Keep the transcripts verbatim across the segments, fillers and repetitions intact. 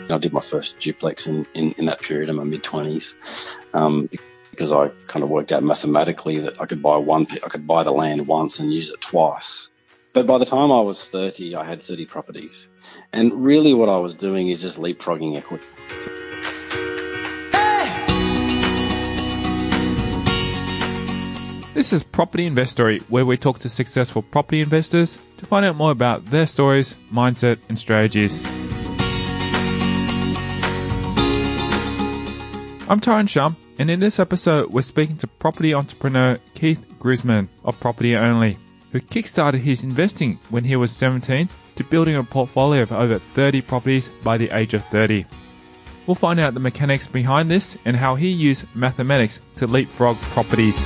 I did my first duplex in, in, in that period in my mid-twenties um, because I kind of worked out mathematically that I could buy one, I could buy the land once and use it twice. But by the time I was thirty, I had thirty properties. And really what I was doing is just leapfrogging equity. This is Property Investory, where we talk to successful property investors to find out more about their stories, mindset and strategies. I'm Tyron Shum, and in this episode we're speaking to property entrepreneur Keith Grisman of Property Only, who kickstarted his investing when he was seventeen to building a portfolio of over thirty properties by the age of thirty. We'll find out the mechanics behind this and how he used mathematics to leapfrog properties.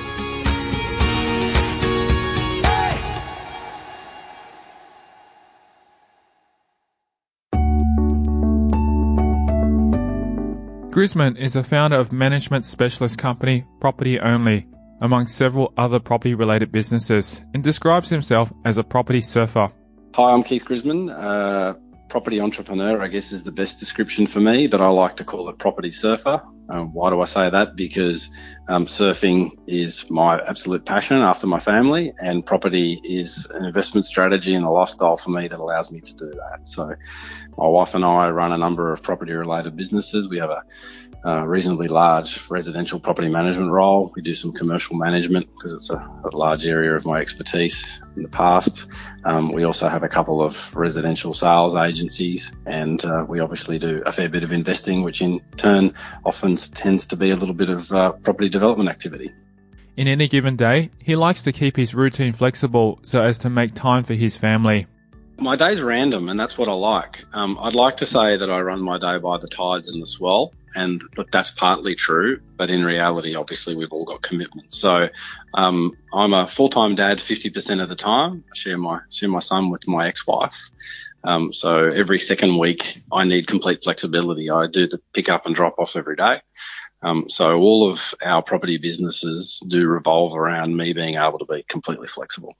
Grisman is the founder of management specialist company Property Only, among several other property-related businesses, and describes himself as a property surfer. Hi, I'm Keith Grisman. Uh, property entrepreneur, I guess, is the best description for me, but I like to call it property surfer. Um, why do I say that? Because um, surfing is my absolute passion after my family, and property is an investment strategy and a lifestyle for me that allows me to do that. So my wife and I run a number of property-related businesses. We have a Uh, reasonably large residential property management role. We do some commercial management because it's a, a large area of my expertise in the past. Um, we also have a couple of residential sales agencies, and uh, we obviously do a fair bit of investing, which in turn often tends to be a little bit of uh, property development activity. In any given day, he likes to keep his routine flexible so as to make time for his family. My day's random, and that's what I like. Um, I'd like to say that I run my day by the tides and the swell, and look, that's partly true, but in reality, obviously, we've all got commitments. So um, I'm a full-time dad fifty percent of the time. I share my, share my son with my ex-wife. Um, so every second week, I need complete flexibility. I do the pick up and drop off every day. Um, so all of our property businesses do revolve around me being able to be completely flexible.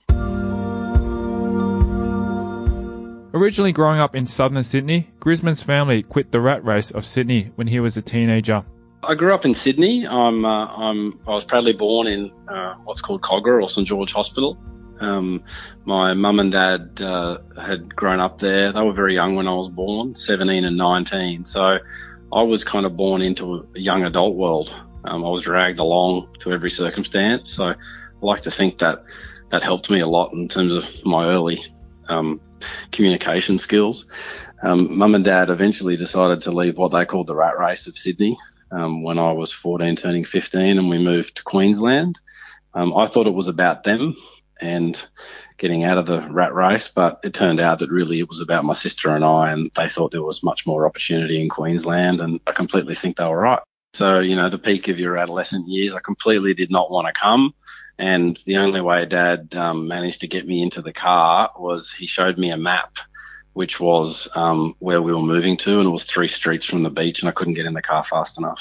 Originally growing up in southern Sydney, Grisman's family quit the rat race of Sydney when he was a teenager. I grew up in Sydney. I'm, uh, I'm, I was proudly born in uh, what's called Cogra or St George Hospital. Um, my mum and dad uh, had grown up there. They were very young when I was born, seventeen and nineteen. So I was kind of born into a young adult world. Um, I was dragged along to every circumstance. So I like to think that that helped me a lot in terms of my early um communication skills. Um, Mum and Dad eventually decided to leave what they called the rat race of Sydney um, when I was fourteen, turning fifteen, and we moved to Queensland. Um, I thought it was about them and getting out of the rat race, but it turned out that really it was about my sister and I, and they thought there was much more opportunity in Queensland, and I completely think they were right. So, you know, the peak of your adolescent years, I completely did not want to come. And the only way Dad um, managed to get me into the car was he showed me a map, which was um, where we were moving to, and it was three streets from the beach, and I couldn't get in the car fast enough.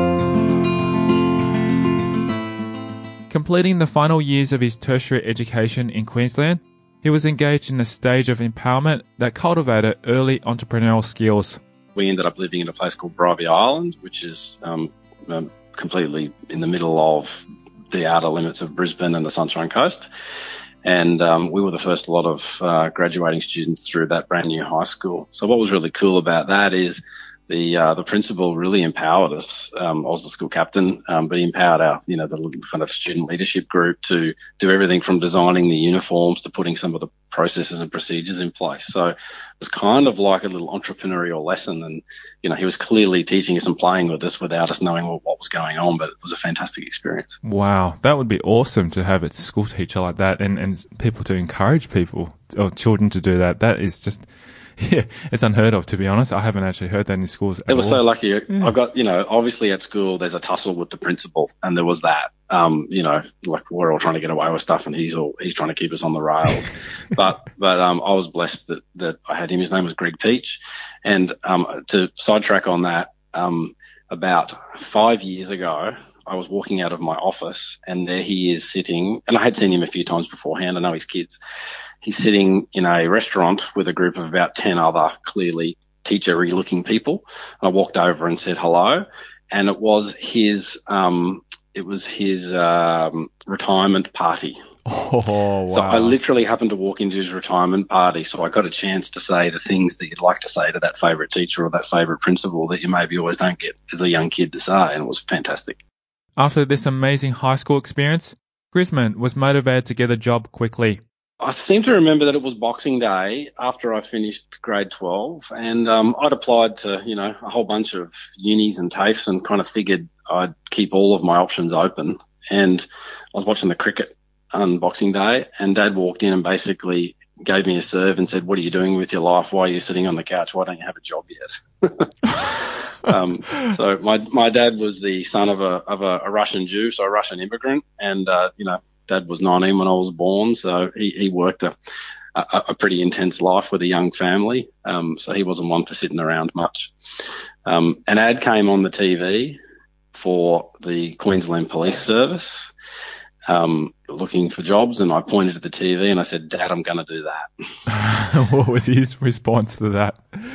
Completing the final years of his tertiary education in Queensland, he was engaged in a stage of empowerment that cultivated early entrepreneurial skills. We ended up living in a place called Bribie Island, which is um, um, completely in the middle of the outer limits of Brisbane and the Sunshine Coast. And um, we were the first lot of uh, graduating students through that brand new high school. So what was really cool about that is the uh, the principal really empowered us. Um, I was the school captain, um, but he empowered our, you know, the kind of student leadership group to do everything from designing the uniforms to putting some of the processes and procedures in place. So it was kind of like a little entrepreneurial lesson. And, you know, he was clearly teaching us and playing with us without us knowing what, what was going on, but it was a fantastic experience. Wow, that would be awesome to have a school teacher like that, and, and people to encourage people or children to do that. That is just... Yeah, it's unheard of, to be honest. I haven't actually heard that in schools at all. It was so lucky. Yeah. I got, you know, obviously at school there's a tussle with the principal, and there was that. Um, you know, like we're all trying to get away with stuff, and he's all he's trying to keep us on the rails. but but um, I was blessed that that I had him. His name was Greg Peach, and um, to sidetrack on that, um, about five years ago, I was walking out of my office, and there he is sitting, and I had seen him a few times beforehand. I know his kids. He's sitting in a restaurant with a group of about ten other clearly teachery looking people. I walked over and said hello, and it was his um, it was his um, retirement party. Oh, wow. So I literally happened to walk into his retirement party, so I got a chance to say the things that you'd like to say to that favourite teacher or that favourite principal that you maybe always don't get as a young kid to say, and it was fantastic. After this amazing high school experience, Grisman was motivated to get a job quickly. I seem to remember that it was Boxing Day after I finished grade twelve, and um, I'd applied to, you know, a whole bunch of unis and TAFEs and kind of figured I'd keep all of my options open. And I was watching the cricket on Boxing Day, and Dad walked in and basically gave me a serve and said, "What are you doing with your life? Why are you sitting on the couch? Why don't you have a job yet?" um, so my my dad was the son of a of a, a Russian Jew, so a Russian immigrant, and uh, you know, Dad was nineteen when I was born, so he he worked a a, a pretty intense life with a young family. Um, so he wasn't one for sitting around much. Um, an ad came on the T V for the Queensland Police Service. Um, looking for jobs, and I pointed at the T V and I said, "Dad, I'm going to do that." What was his response to that?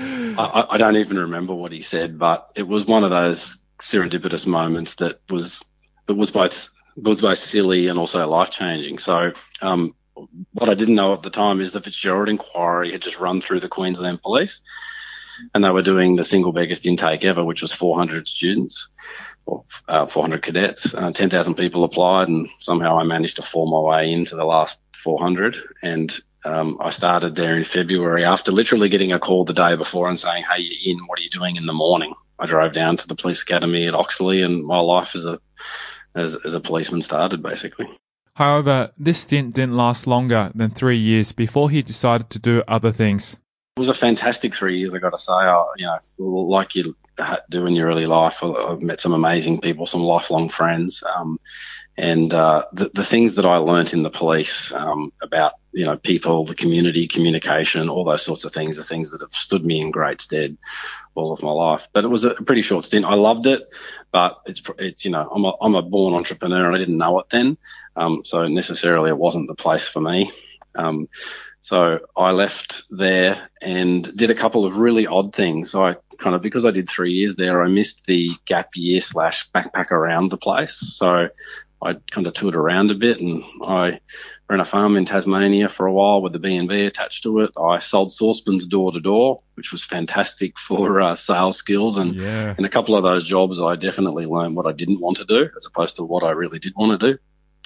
I, I don't even remember what he said, but it was one of those serendipitous moments that was it was both was both silly and also life changing. So, um, what I didn't know at the time is the Fitzgerald inquiry had just run through the Queensland Police, and they were doing the single biggest intake ever, which was four hundred students. Or, uh, four hundred cadets, uh, ten thousand people applied, and somehow I managed to fall my way into the last four hundred. And um, I started there in February after literally getting a call the day before and saying, "Hey, you're in. What are you doing in the morning?" I drove down to the police academy at Oxley, and my life as a as, as a policeman started, basically. However, this stint didn't last longer than three years before he decided to do other things. It was a fantastic three years, I got to say. I, you know, like you do in your early life, I've met some amazing people, some lifelong friends, um, and uh, the, the things that I learnt in the police um, about, you know, people, the community, communication, all those sorts of things are things that have stood me in great stead all of my life. But it was a pretty short stint. I loved it, but it's, it's you know, I'm a, I'm a born entrepreneur and I didn't know it then, um, so necessarily it wasn't the place for me. Um, So I left there and did a couple of really odd things. So I kind of, because I did three years there, I missed the gap year slash backpack around the place. So I kind of toured around a bit, and I ran a farm in Tasmania for a while with the B and B attached to it. I sold saucepans door to door, which was fantastic for uh, sales skills. And Yeah. in a couple of those jobs, I definitely learned what I didn't want to do as opposed to what I really did want to do.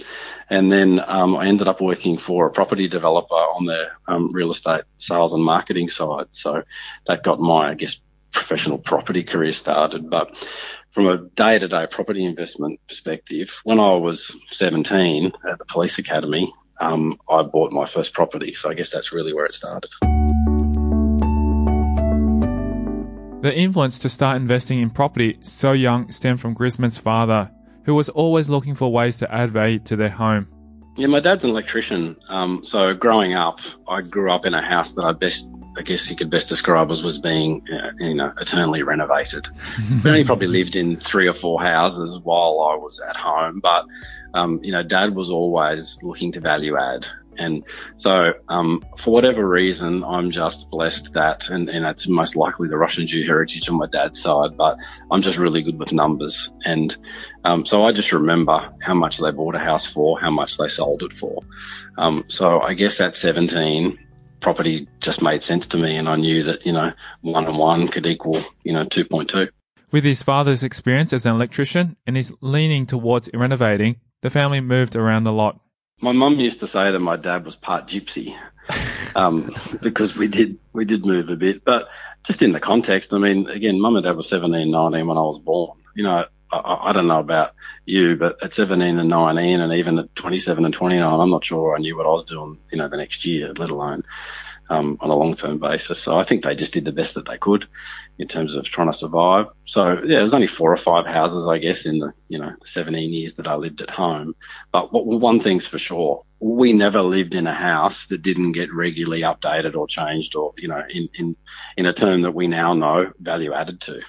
And then um, I ended up working for a property developer on their um, real estate sales and marketing side. So that got my, I guess, professional property career started. But from a day-to-day property investment perspective, when I was seventeen at the police academy, um, I bought my first property. So I guess that's really where it started. The influence to start investing in property so young stemmed from Grisman's father, who was always looking for ways to add value to their home. Yeah, my dad's an electrician. Um, so growing up, I grew up in a house that I best, I guess you could best describe as was being, uh, you know, eternally renovated. We only probably lived in three or four houses while I was at home, but, um, you know, Dad was always looking to value add. And so, um, for whatever reason, I'm just blessed that, and, and it's most likely the Russian Jew heritage on my dad's side, but I'm just really good with numbers. And, um, so I just remember how much they bought a house for, how much they sold it for. Um, so I guess at seventeen, property just made sense to me, and I knew that, you know, one and one could equal, you know, two point two. With his father's experience as an electrician and his leaning towards renovating, the family moved around a lot. My mum used to say that my dad was part gypsy, um, because we did we did move a bit. But just in the context, I mean, again, mum and dad were seventeen, nineteen when I was born. You know, I, I don't know about you, but at seventeen and nineteen, and even at twenty-seven and twenty-nine, I'm not sure I knew what I was doing, you know, the next year, let alone um, on a long-term basis. So I think they just did the best that they could in terms of trying to survive. So yeah, there's only four or five houses, I guess, in the, you know, seventeen years that I lived at home. But what, one thing's for sure, we never lived in a house that didn't get regularly updated or changed or, you know, in, in, in a term that we now know, value added to.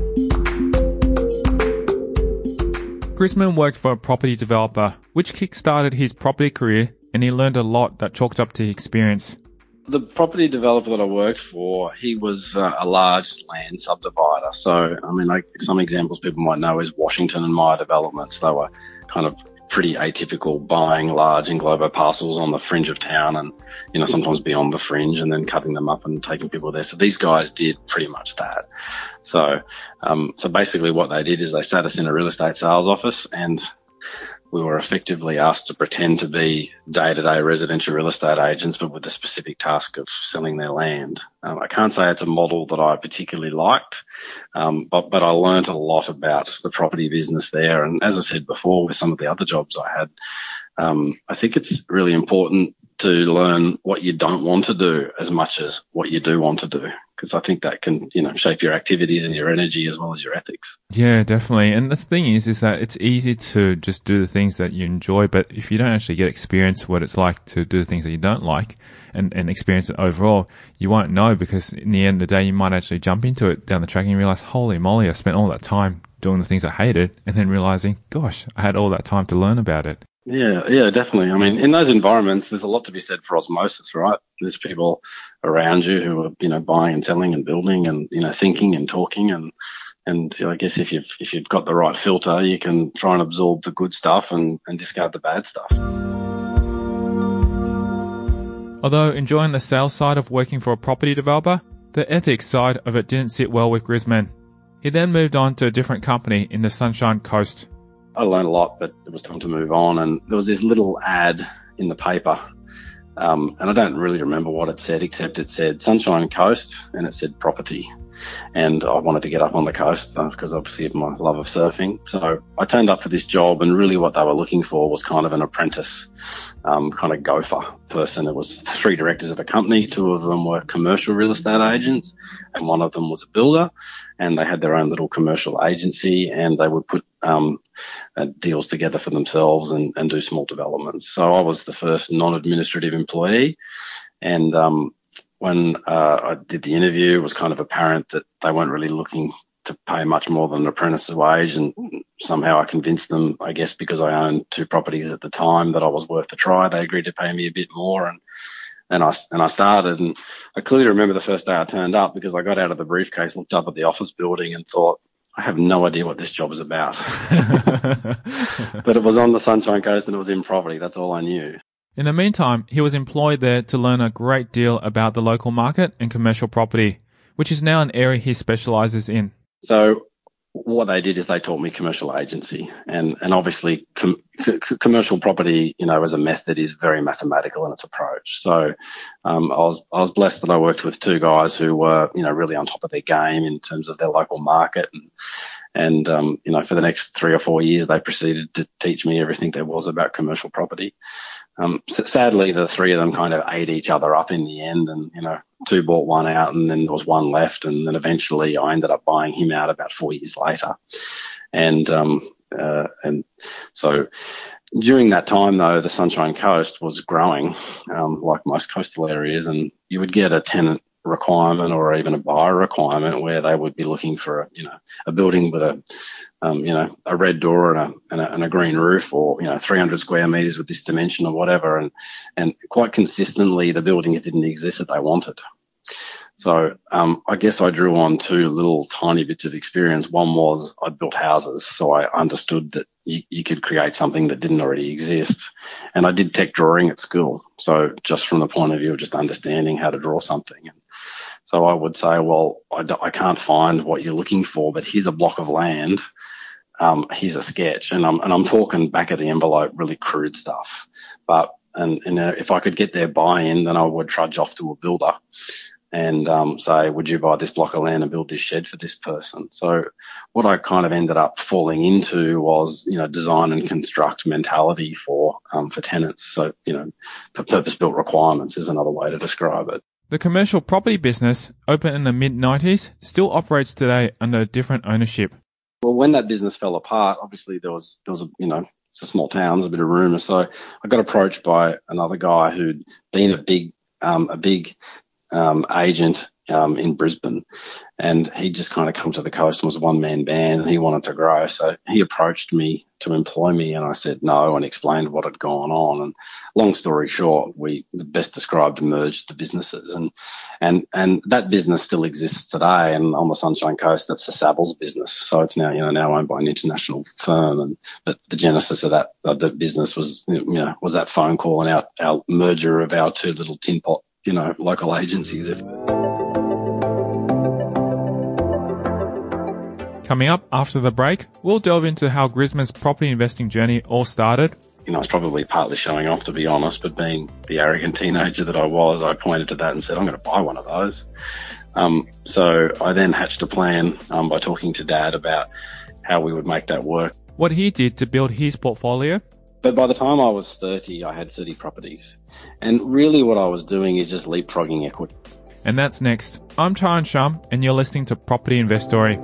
Grisman worked for a property developer, which kick-started his property career, and he learned a lot that chalked up to experience. The property developer that I worked for, he was uh, a large land subdivider. So, I mean, like some examples people might know is Washington and Myer Developments. They were kind of pretty atypical, buying large englobo parcels on the fringe of town and, you know, sometimes beyond the fringe, and then cutting them up and taking people there. So these guys did pretty much that. So, um, so basically what they did is they sat us in a real estate sales office, and we were effectively asked to pretend to be day-to-day residential real estate agents, but with the specific task of selling their land. Um, I can't say it's a model that I particularly liked, um, but, but I learned a lot about the property business there. And as I said before, with some of the other jobs I had, um, I think it's really important to learn what you don't want to do as much as what you do want to do, because I think that can, you know, shape your activities and your energy as well as your ethics. Yeah, definitely. And the thing is, is that it's easy to just do the things that you enjoy, but if you don't actually get experience what it's like to do the things that you don't like and, and experience it overall, you won't know, because in the end of the day, you might actually jump into it down the track and you realize, holy moly, I spent all that time doing the things I hated, and then realizing, gosh, I had all that time to learn about it. Yeah, yeah, definitely. I mean, in those environments, there's a lot to be said for osmosis, right? There's people around you who are, you know, buying and selling and building and, you know, thinking and talking. And, and you know, I guess if you've, if you've got the right filter, you can try and absorb the good stuff and, and discard the bad stuff. Although enjoying the sales side of working for a property developer, the ethics side of it didn't sit well with Grisman. He then moved on to a different company in the Sunshine Coast. I learned a lot, but it was time to move on. And there was this little ad in the paper, um, and I don't really remember what it said, except it said Sunshine Coast and it said property. And I wanted to get up on the coast uh, because obviously of my love of surfing. So I turned up for this job, and really what they were looking for was kind of an apprentice, um, kind of gopher person. It was three directors of a company. Two of them were commercial real estate agents, and one of them was a builder. And they had their own little commercial agency, and they would put um, uh, deals together for themselves and, and do small developments. So I was the first non-administrative employee, and um, when uh, I did the interview, it was kind of apparent that they weren't really looking to pay much more than an apprentice's wage, and somehow I convinced them, I guess because I owned two properties at the time, that I was worth a try. They agreed to pay me a bit more, and and I, and I started. And I clearly remember the first day I turned up, because I got out of the briefcase, looked up at the office building and thought, I have no idea what this job is about. But it was on the Sunshine Coast and it was in property. That's all I knew. In the meantime, he was employed there to learn a great deal about the local market and commercial property, which is now an area he specialises in. So what they did is they taught me commercial agency, and, and obviously com- c- commercial property, you know, as a method is very mathematical in its approach. So um, I was I was blessed that I worked with two guys who were, you know, really on top of their game in terms of their local market. And, and um, you know, for the next three or four years, they proceeded to teach me everything there was about commercial property. Um, sadly, the three of them kind of ate each other up in the end, and, you know, two bought one out and then there was one left. And then eventually I ended up buying him out about four years later. And, um, uh, and so during that time though, the Sunshine Coast was growing, um, like most coastal areas, and you would get a tenant requirement or even a buyer requirement where they would be looking for a, you know, a building with a, um, you know, a red door and a, and a, and a green roof, or, you know, three hundred square meters with this dimension or whatever. And, and quite consistently the buildings didn't exist that they wanted. So, um, I guess I drew on two little tiny bits of experience. One was I built houses, so I understood that you, you could create something that didn't already exist. And I did tech drawing at school. So just from the point of view of just understanding how to draw something. And so I would say, well, I, I can't find what you're looking for, but here's a block of land. Um, here's a sketch. And I'm, and I'm talking back of the envelope, really crude stuff. But, and, and if I could get their buy-in, then I would trudge off to a builder and um, say, would you buy this block of land and build this shed for this person? So what I kind of ended up falling into was, you know, design and construct mentality for um, for tenants. So, you know, purpose-built requirements is another way to describe it. The commercial property business, opened in the mid nineties, still operates today under different ownership. Well, when that business fell apart, obviously there was, there was a, you know, it's a small town, there's a bit of rumour. So I got approached by another guy who'd been a big, um, a big um, agent um, in Brisbane, and he just kind of come to the coast and was a one-man band, and he wanted to grow. So he approached me to employ me, and I said no, and explained what had gone on. And long story short, we the best described merged the businesses, and and and that business still exists today. And on the Sunshine Coast, that's the Savills business. So it's now you know now owned by an international firm. And but the genesis of that of the business was you know was that phone call and our our merger of our two little tin pot you know local agencies. If Coming up after the break, we'll delve into how Grisman's property investing journey all started. You know, I was probably partly showing off, to be honest, but being the arrogant teenager that I was, I pointed to that and said, I'm going to buy one of those. Um, so I then hatched a plan um, by talking to Dad about how we would make that work. What he did to build his portfolio. But by the time I was thirty, I had thirty properties. And really what I was doing is just leapfrogging equity. And that's next. I'm Tyron Shum, and you're listening to Property Investory.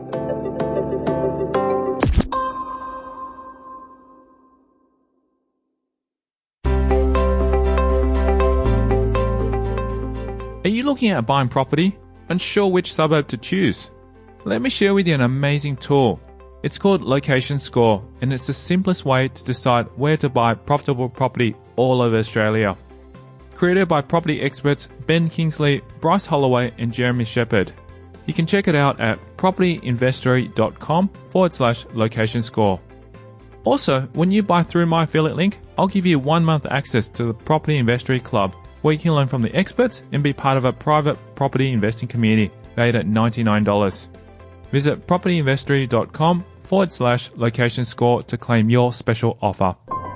Are you looking at buying property? Unsure which suburb to choose? Let me share with you an amazing tool. It's called Location Score, and it's the simplest way to decide where to buy profitable property all over Australia. Created by property experts Ben Kingsley, Bryce Holloway, and Jeremy Shepherd. You can check it out at propertyinvestory.com forward slash location score. Also, when you buy through my affiliate link, I'll give you one month access to the Property Investory Club, where you can learn from the experts and be part of a private property investing community valued at ninety-nine dollars. Visit propertyinvestory.com forward slash location score to claim your special offer.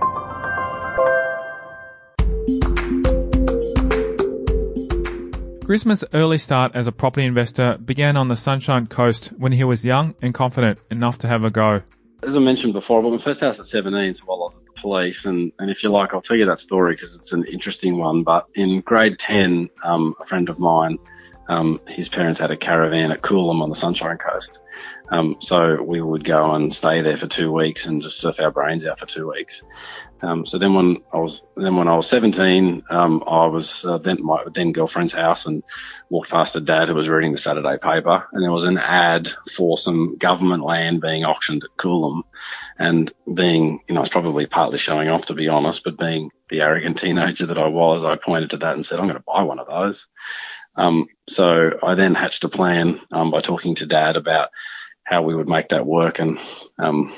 Grisman's early start as a property investor began on the Sunshine Coast when he was young and confident enough to have a go. As I mentioned before, I bought my first house at seventeen, so while I was at the police, and, and if you like, I'll tell you that story because it's an interesting one. But in grade ten, um, a friend of mine, um, his parents had a caravan at Coolum on the Sunshine Coast. Um, so we would go and stay there for two weeks and just surf our brains out for two weeks. Um, so then when I was, then when I was seventeen, um, I was, uh, then my then girlfriend's house and walked past a dad who was reading the Saturday paper, and there was an ad for some government land being auctioned at Coolum. And being, you know, I was probably partly showing off, to be honest, but being the arrogant teenager that I was, I pointed to that and said, I'm going to buy one of those. Um, so I then hatched a plan, um, by talking to Dad about how we would make that work. And, um,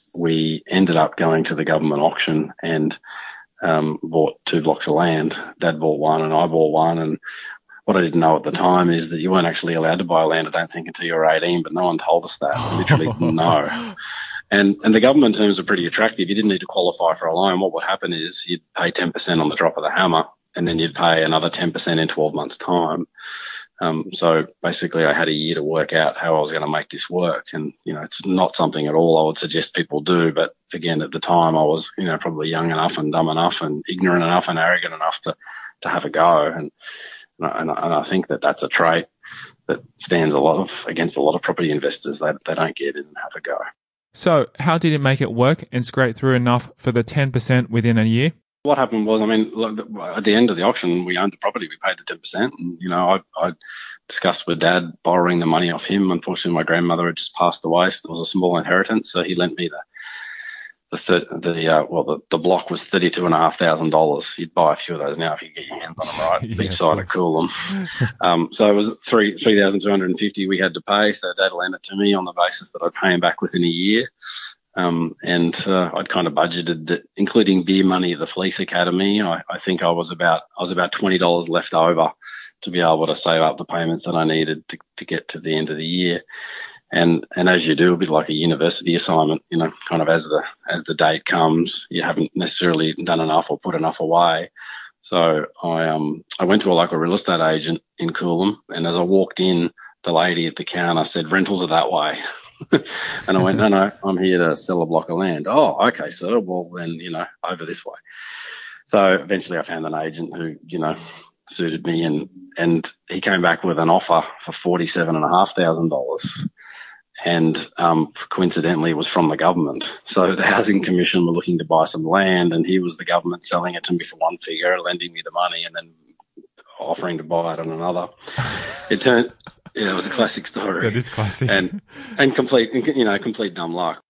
we ended up going to the government auction and, um, bought two blocks of land. Dad bought one and I bought one. And what I didn't know at the time is that you weren't actually allowed to buy land, I don't think, until you were eighteen, but no one told us that. We literally didn't know. And, and the government terms are pretty attractive. You didn't need to qualify for a loan. What would happen is you'd pay ten percent on the drop of the hammer, and then you'd pay another ten percent in twelve months' time. Um, so basically I had a year to work out how I was going to make this work. And, you know, it's not something at all I would suggest people do. But again, at the time I was, you know, probably young enough and dumb enough and ignorant enough and arrogant enough to, to have a go. And, and, and I think that that's a trait that stands a lot of, against a lot of property investors. They, they don't get in and have a go. So how did it make it work and scrape through enough for the ten percent within a year? What happened was, I mean, look, at the end of the auction, we owned the property. We paid the ten percent. And, you know, I, I discussed with Dad borrowing the money off him. Unfortunately, my grandmother had just passed away, so there was a small inheritance. So he lent me the, the, thir- the uh, well, the, the block was thirty-two and a half thousand dollars. You'd buy a few of those now if you get your hands on them right, yeah, beach side of Coolum. um, so it was three, three thousand two hundred fifty we had to pay. So Dad lent it to me on the basis that I'd pay him back within a year. Um, and, uh, I'd kind of budgeted that, including beer money at the Fleece Academy. I, I think I was about, I was about twenty dollars left over to be able to save up the payments that I needed to, to get to the end of the year. And, and as you do, a bit like a university assignment, you know, kind of as the, as the date comes, you haven't necessarily done enough or put enough away. So I, um, I went to a local real estate agent in Coolum, and as I walked in, the lady at the counter said, rentals are that way. And I went, no, no, I'm here to sell a block of land. Oh, okay, sir. Well, then, you know, over this way. So eventually I found an agent who, you know, suited me, and, and he came back with an offer for forty-seven and a half thousand dollars. And, um, coincidentally it was from the government. So the Housing Commission were looking to buy some land, and he was the government selling it to me for one figure, lending me the money, and then offering to buy it on another. it turned, yeah, it was a classic story. That is classic. And, and complete, you know, complete dumb luck.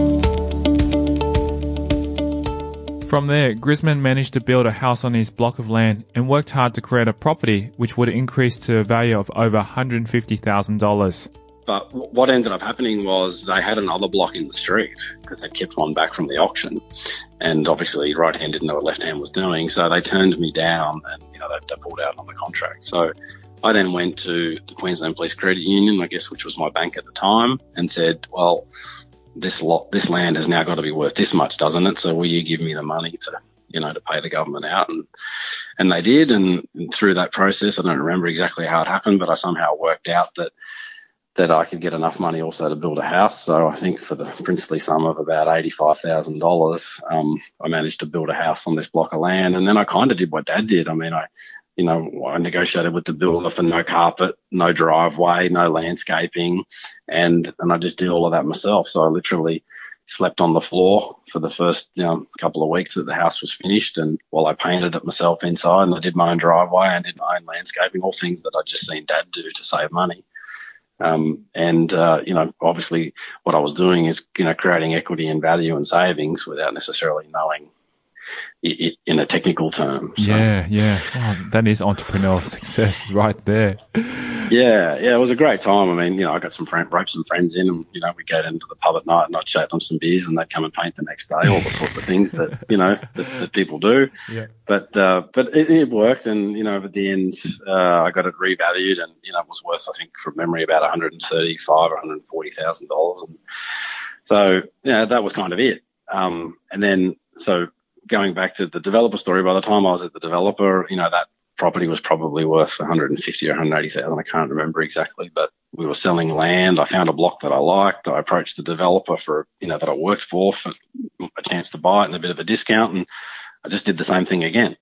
From there, Grisman managed to build a house on his block of land and worked hard to create a property which would increase to a value of over one hundred fifty thousand dollars. But what ended up happening was they had another block in the street because they kept one back from the auction. And obviously right hand didn't know what left hand was doing. So they turned me down and, you know, they, they pulled out on the contract. So I then went to the Queensland Police Credit Union, I guess, which was my bank at the time, and said, well, this lot, this land has now got to be worth this much, doesn't it? So will you give me the money to, you know, to pay the government out? And, and they did. And, and through that process, I don't remember exactly how it happened, but I somehow worked out that, that I could get enough money also to build a house. So I think for the princely sum of about eighty-five thousand dollars, um, I managed to build a house on this block of land. And then I kind of did what Dad did. I mean, I, you know, I negotiated with the builder for no carpet, no driveway, no landscaping, and and I just did all of that myself. So I literally slept on the floor for the first, you know, couple of weeks that the house was finished, and while I painted it myself inside, and I did my own driveway and did my own landscaping, all things that I'd just seen Dad do to save money. Um, and, uh, you know, obviously what I was doing is, you know, creating equity and value and savings without necessarily knowing it in a technical term. So. Yeah, yeah. Oh, that is entrepreneurial success right there. Yeah, yeah, it was a great time. I mean, you know, I got some friend, roped some friends in, and, you know, we'd go into the pub at night and I'd chat them some beers and they'd come and paint the next day, all the sorts of things that, you know, that, that people do. Yeah. But, uh, but it, it worked. And, you know, at the end, uh, I got it revalued and, you know, it was worth, I think, from memory, about one hundred thirty-five thousand dollars or one hundred forty thousand dollars. And so, yeah, that was kind of it. Um, and then, so going back to the developer story, by the time I was at the developer, you know, that property was probably worth one hundred fifty or one hundred eighty thousand. I can't remember exactly, but we were selling land. I found a block that I liked. I approached the developer for, you know, that I worked for, for a chance to buy it and a bit of a discount. And I just did the same thing again.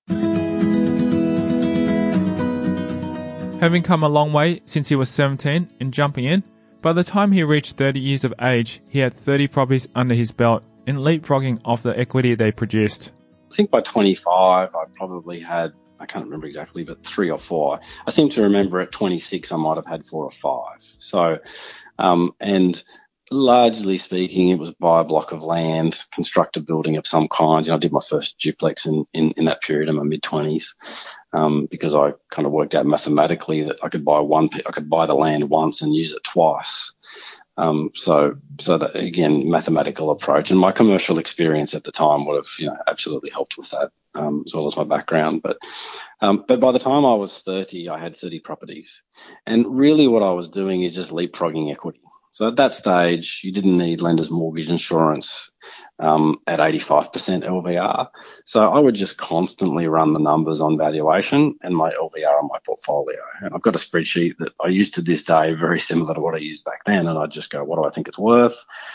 Having come a long way since he was seventeen and jumping in, by the time he reached thirty years of age, he had thirty properties under his belt and leapfrogging off the equity they produced. I think by twenty-five, I probably had, I can't remember exactly, but three or four. I seem to remember at twenty-six, I might have had four or five. So, um, and largely speaking, it was buy a block of land, construct a building of some kind. You know, I did my first duplex in, in, in that period in my mid twenties, um, because I kind of worked out mathematically that I could buy one, I could buy the land once and use it twice. Um, so, so that again, mathematical approach, and my commercial experience at the time would have, you know, absolutely helped with that, um, as well as my background. But, um, but by the time I was thirty, I had thirty properties, and really what I was doing is just leapfrogging equity. So at that stage, you didn't need lender's mortgage insurance um, at eighty-five percent L V R. So I would just constantly run the numbers on valuation and my L V R on my portfolio. And I've got a spreadsheet that I use to this day, very similar to what I used back then. And I'd just go, what do I think it's worth?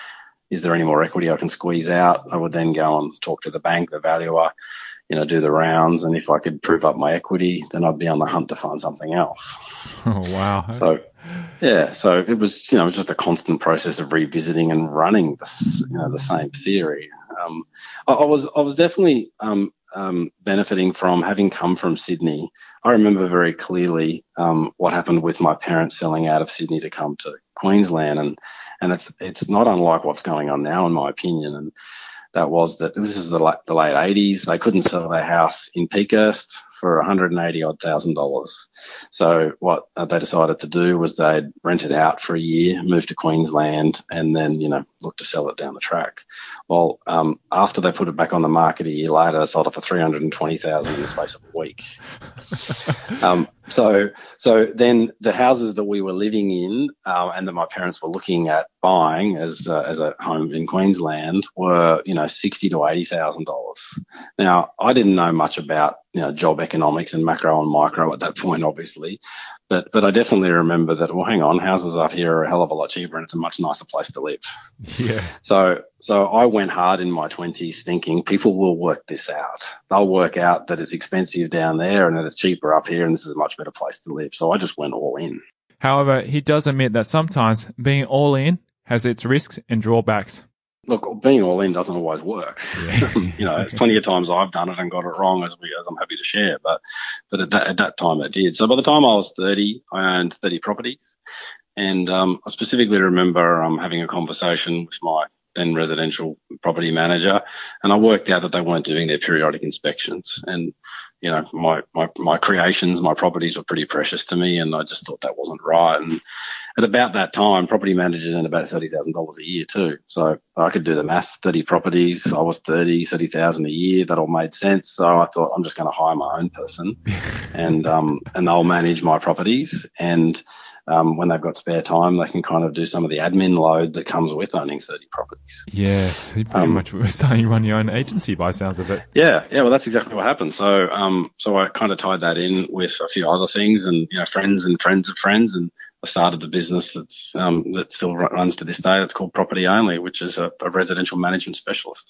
Is there any more equity I can squeeze out? I would then go and talk to the bank, the valuer, you know, do the rounds. And if I could prove up my equity, then I'd be on the hunt to find something else. Oh, wow. So, yeah, so it was, you know, it was just a constant process of revisiting and running this, you know, the same theory. Um, I, I was, I was definitely, um, um, benefiting from having come from Sydney. I remember very clearly, um, what happened with my parents selling out of Sydney to come to Queensland. And, and it's, it's not unlike what's going on now, in my opinion. And that was that this is the late, the late eighties. They couldn't sell their house in Peakhurst for one hundred eighty odd thousand dollars. So what they decided to do was they'd rent it out for a year, move to Queensland, and then, you know, look to sell it down the track. Well, um, after they put it back on the market a year later, they sold it for three hundred twenty thousand dollars in the space of a week. um, so, so then the houses that we were living in, uh, and that my parents were looking at buying as, uh, as a home in Queensland were, you know, sixty to eighty thousand dollars. Now, I didn't know much about, you know, job economics and macro and micro at that point, obviously. But, but I definitely remember that, well, hang on, houses up here are a hell of a lot cheaper and it's a much nicer place to live. Yeah. So, so I went hard in my twenties thinking people will work this out. They'll work out that it's expensive down there and that it's cheaper up here and this is a much better place to live. So I just went all in. However, he does admit that sometimes being all in has its risks and drawbacks. Look, being all in doesn't always work. Yeah. You know, plenty of times I've done it and got it wrong, as we, as I'm happy to share. But, but at that, at that time it did. So by the time I was thirty, I owned thirty properties. And, um, I specifically remember, um, having a conversation with my then residential property manager, and I worked out that they weren't doing their periodic inspections. And, you know, my, my, my creations, my properties were pretty precious to me, and I just thought that wasn't right. And at about that time, property managers earned about thirty thousand dollars a year too. So I could do the maths, thirty properties, I was thirty, thirty thousand a year. That all made sense. So I thought, I'm just going to hire my own person and, um, and they'll manage my properties. And, Um, when they've got spare time, they can kind of do some of the admin load that comes with owning thirty properties. Yeah, so you pretty um, much were starting to run your own agency by the sounds of it. Yeah, yeah, well, that's exactly what happened. So, um, so I kind of tied that in with a few other things, and you know, friends and friends of friends, and I started the business that's um, that still runs to this day. It's called Property Only, which is a, a residential management specialist.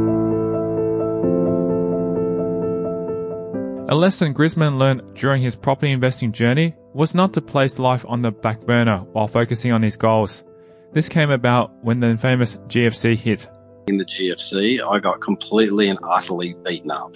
A lesson Grisman learned during his property investing journey was not to place life on the back burner while focusing on his goals. This came about when the famous G F C hit. In the G F C, I got completely and utterly beaten up.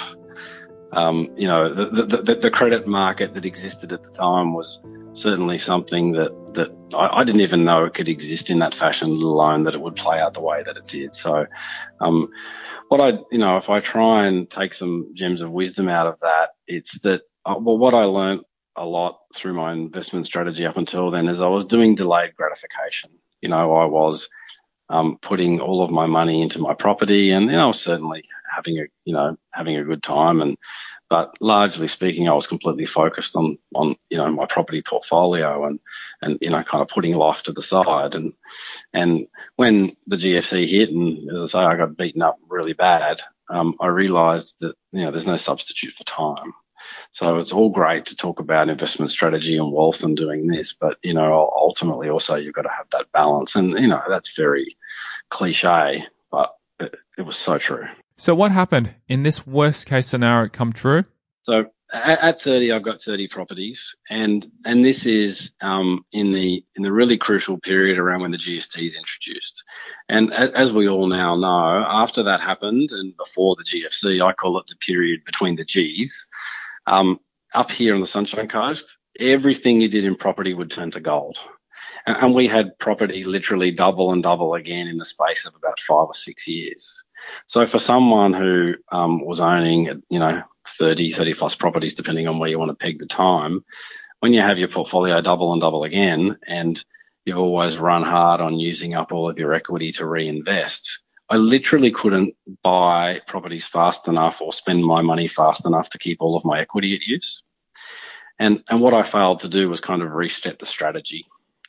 Um, you know, the, the, the, the credit market that existed at the time was certainly something that, that I, I didn't even know it could exist in that fashion, let alone that it would play out the way that it did. So, um, what I, you know, if I try and take some gems of wisdom out of that, it's that, uh, well, what I learned a lot through my investment strategy up until then is I was doing delayed gratification. You know, I was, um, putting all of my money into my property, and, you know, I was certainly having a, you know, having a good time. And, but largely speaking, I was completely focused on, on, you know, my property portfolio and, and, you know, kind of putting life to the side. And, and when the G F C hit, and as I say, I got beaten up really bad, um, I realized that, you know, there's no substitute for time. So it's all great to talk about investment strategy and wealth and doing this, but, you know, ultimately also you've got to have that balance. And, you know, that's very cliche, but it, it was so true. So what happened in this worst case scenario come true? So at, at thirty, I've got thirty properties, and, and this is, um, in the, in the really crucial period around when the G S T is introduced. And as, as we all now know, after that happened and before the G F C, I call it the period between the G's. Um, up here on the Sunshine Coast, everything you did in property would turn to gold. And, and we had property literally double and double again in the space of about five or six years. So for someone who, um, was owning, you know, thirty, thirty plus properties, depending on where you want to peg the time, when you have your portfolio double and double again, and you've always run hard on using up all of your equity to reinvest, I literally couldn't buy properties fast enough or spend my money fast enough to keep all of my equity at use. And, and what I failed to do was kind of reset the strategy.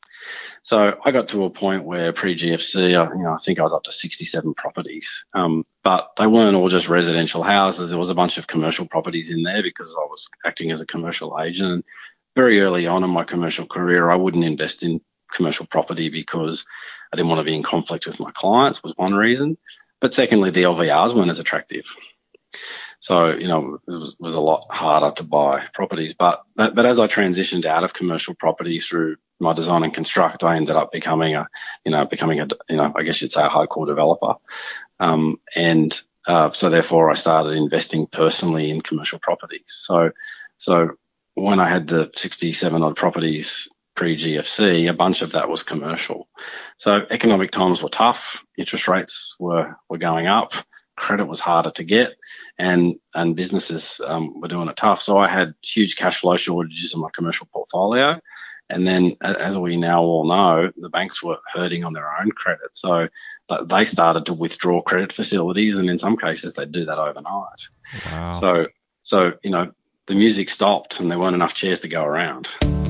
So I got to a point where pre-G F C, I, you know, I think I was up to sixty-seven properties. Um, but they weren't all just residential houses. There was a bunch of commercial properties in there because I was acting as a commercial agent. And very early on in my commercial career, I wouldn't invest in commercial property because I didn't want to be in conflict with my clients, was one reason. But secondly, the L V Rs weren't as attractive. So, you know, it was, was a lot harder to buy properties. But, but, but as I transitioned out of commercial property through my design and construct, I ended up becoming a, you know, becoming a, you know, I guess you'd say a hardcore developer. Um, and, uh, so therefore I started investing personally in commercial properties. So, so when I had the sixty-seven odd properties pre-G F C, a bunch of that was commercial. So economic times were tough. Interest rates were, were going up. Credit was harder to get, and, and businesses, um, were doing it tough. So I had huge cash flow shortages in my commercial portfolio. And then, as we now all know, the banks were hurting on their own credit. So they started to withdraw credit facilities, and in some cases they'd do that overnight. Wow. So, so, you know, the music stopped and there weren't enough chairs to go around.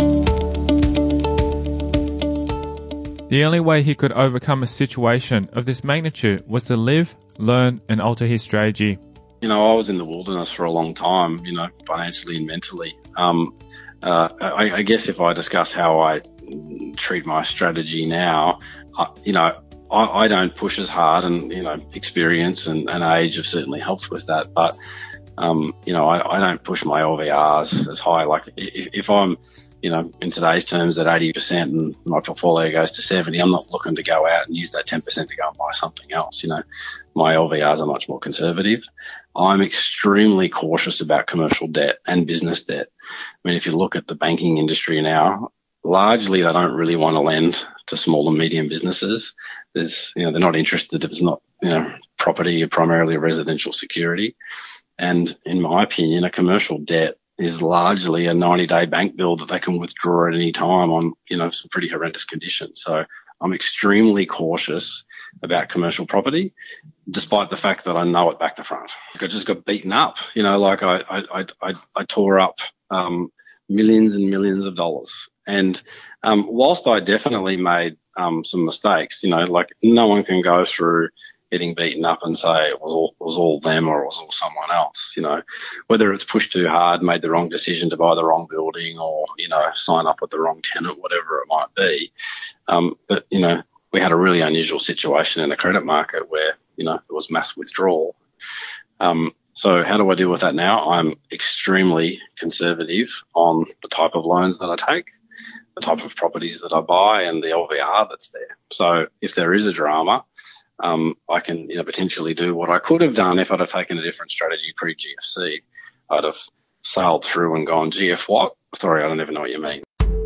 The only way he could overcome a situation of this magnitude was to live, learn, and alter his strategy. You know, I was in the wilderness for a long time, you know, financially and mentally. Um, uh, I, I guess if I discuss how I treat my strategy now, uh, you know, I, I don't push as hard, and, you know, experience and, and age have certainly helped with that. But, um, you know, I, I don't push my L V Rs as high. Like if, if I'm, you know, in today's terms at eighty percent and my portfolio goes to seventy, I'm not looking to go out and use that ten percent to go and buy something else. You know, my L V Rs are much more conservative. I'm extremely cautious about commercial debt and business debt. I mean, if you look at the banking industry now, largely they don't really want to lend to small and medium businesses. There's, you know, they're not interested if it's not, you know, property or primarily residential security. And in my opinion, a commercial debt is largely a ninety day bank bill that they can withdraw at any time on, you know, some pretty horrendous conditions. So I'm extremely cautious about commercial property, despite the fact that I know it back to front. I just got beaten up, you know, like I, I, I, I tore up, um, millions and millions of dollars. And, um, whilst I definitely made, um, some mistakes, you know, like no one can go through getting beaten up and say it was all, it was all them or it was all someone else, you know, whether it's pushed too hard, made the wrong decision to buy the wrong building or, you know, sign up with the wrong tenant, whatever it might be. Um, but, you know, we had a really unusual situation in the credit market where, you know, there was mass withdrawal. Um, so how do I deal with that now? I'm extremely conservative on the type of loans that I take, the type of properties that I buy and the L V R that's there. So if there is a drama, Um, I can, you know, potentially do what I could have done if I'd have taken a different strategy pre-G F C. I'd have sailed through and gone, G F what? Sorry, I don't even know what you mean.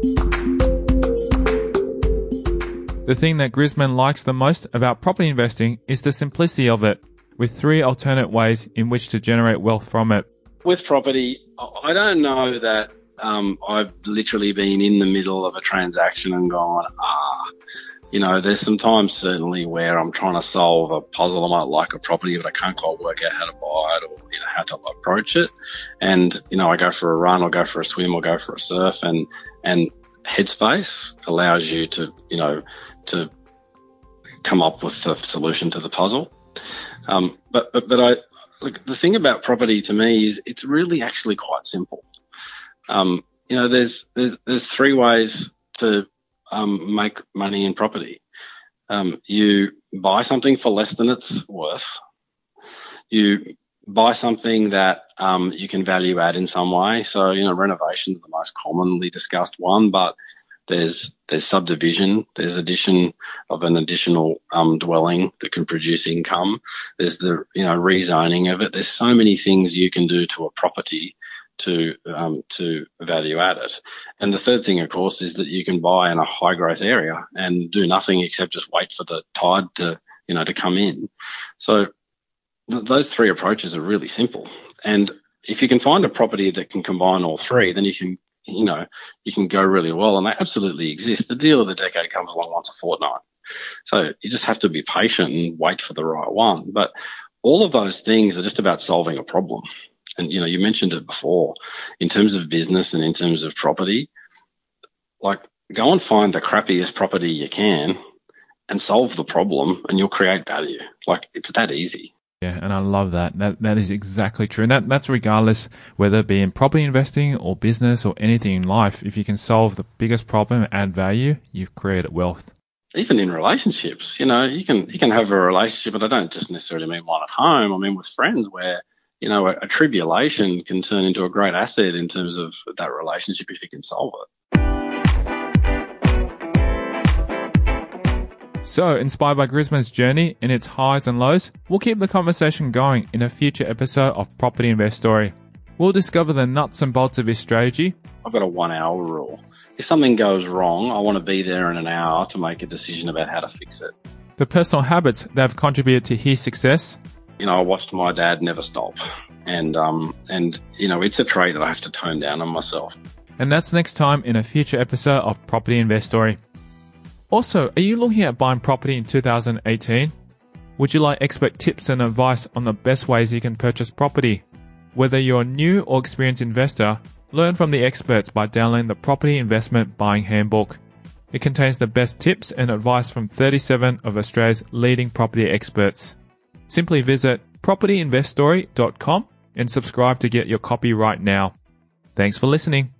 The thing that Grisman likes the most about property investing is the simplicity of it, with three alternate ways in which to generate wealth from it. With property, I don't know that um, I've literally been in the middle of a transaction and gone, ah, you know, there's sometimes certainly where I'm trying to solve a puzzle. I might like a property, but I can't quite work out how to buy it or, you know, how to approach it. And, you know, I go for a run, I'll go for a swim, or go for a surf, and, and Headspace allows you to, you know, to come up with the solution to the puzzle. Um, but, but, but I, look, the thing about property to me is it's really actually quite simple. Um, you know, there's, there's, there's three ways to, Um, make money in property. Um, you buy something for less than it's worth. You buy something that um, you can value add in some way. So, you know, renovation is the most commonly discussed one, but there's there's subdivision, there's addition of an additional um, dwelling that can produce income. There's the, you know, rezoning of it. There's so many things you can do to a property to um, to value add it. And the third thing, of course, is that you can buy in a high growth area and do nothing except just wait for the tide to, you know, to come in. So th- those three approaches are really simple. And if you can find a property that can combine all three, then you can, you know, you can go really well, and they absolutely exist. The deal of the decade comes along once a fortnight. So you just have to be patient and wait for the right one. But all of those things are just about solving a problem. And, you know, you mentioned it before, in terms of business and in terms of property, like go and find the crappiest property you can and solve the problem and you'll create value. Like it's that easy. Yeah, and I love that. That that is exactly true. And that, that's regardless whether it be in property investing or business or anything in life. If you can solve the biggest problem and add value, you've created wealth. Even in relationships, you know, you can you can have a relationship, but I don't just necessarily mean one at home. I mean with friends where, you know, a, a tribulation can turn into a great asset in terms of that relationship if you can solve it. So, inspired by Grisman's journey and its highs and lows, we'll keep the conversation going in a future episode of Property Invest Story. We'll discover the nuts and bolts of his strategy. I've got a one-hour rule. If something goes wrong, I want to be there in an hour to make a decision about how to fix it. The personal habits that have contributed to his success. You know, I watched my dad never stop, and um, and you know, it's a trait that I have to tone down on myself. And that's next time in a future episode of Property Invest Story. Also, are you looking at buying property in two thousand eighteen? Would you like expert tips and advice on the best ways you can purchase property? Whether you're a new or experienced investor, learn from the experts by downloading the Property Investment Buying Handbook. It contains the best tips and advice from thirty-seven of Australia's leading property experts. Simply visit property invest story dot com and subscribe to get your copy right now. Thanks for listening.